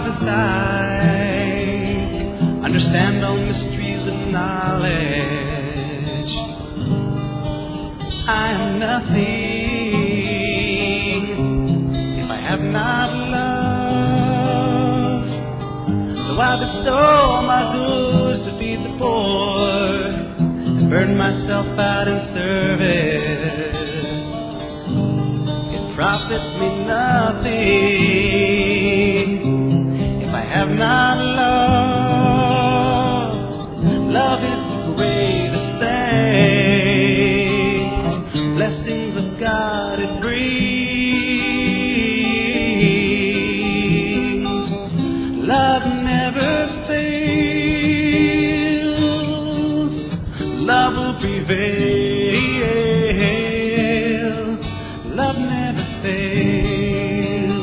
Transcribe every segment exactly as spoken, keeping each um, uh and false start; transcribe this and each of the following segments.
the sight, understand all mysteries of knowledge. I am nothing if I have not love. So I bestow all my goods to feed the poor and burn myself out in service. It profits me nothing if I have not love. Love is the greatest thing. Blessings of God it brings. Love never fails. Love will prevail. Love never fails.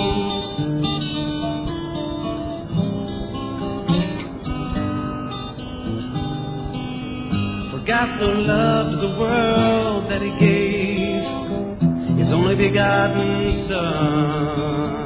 For God so loved the world that He gave His only begotten Son.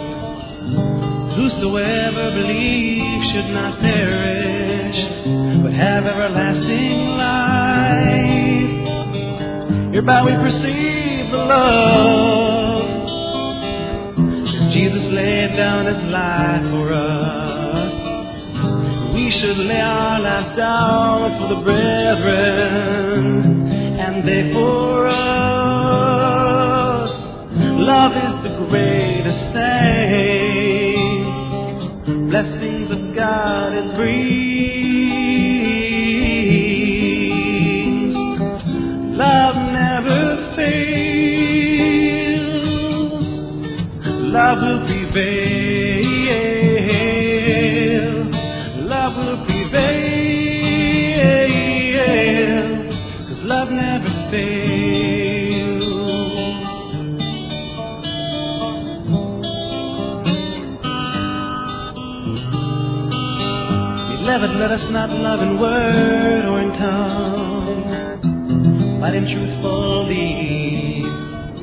Whosoever believes should not perish, but have everlasting life. Hereby we perceive the love, as Jesus laid down His life for us. We should lay our lives down for the brethren, and they for us. Love is the greatest thing. Blessings of God it brings. Love never fails. Love will prevail. Love will prevail. 'Cause love never fails. Beloved, let us not love in word or in tongue, but in truthful deeds.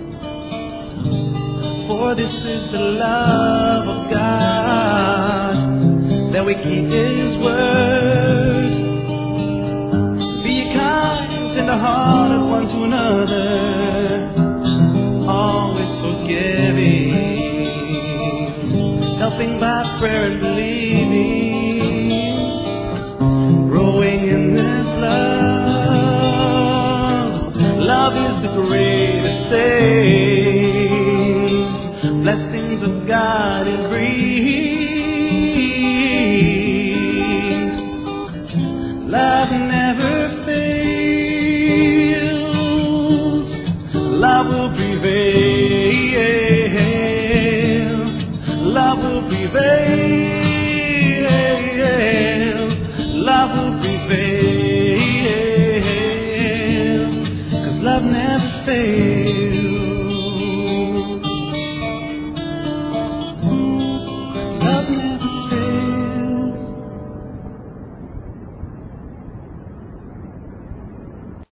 For this is the love of God, that we keep His word. Be ye kind, tender-hearted one to another, always forgiving, helping by prayer and believing, growing in this love. Love is the greatest thing. Blessings of God it brings. Love never fails. Love will prevail. Love will prevail. Love will prevail. 'Cause love never fails.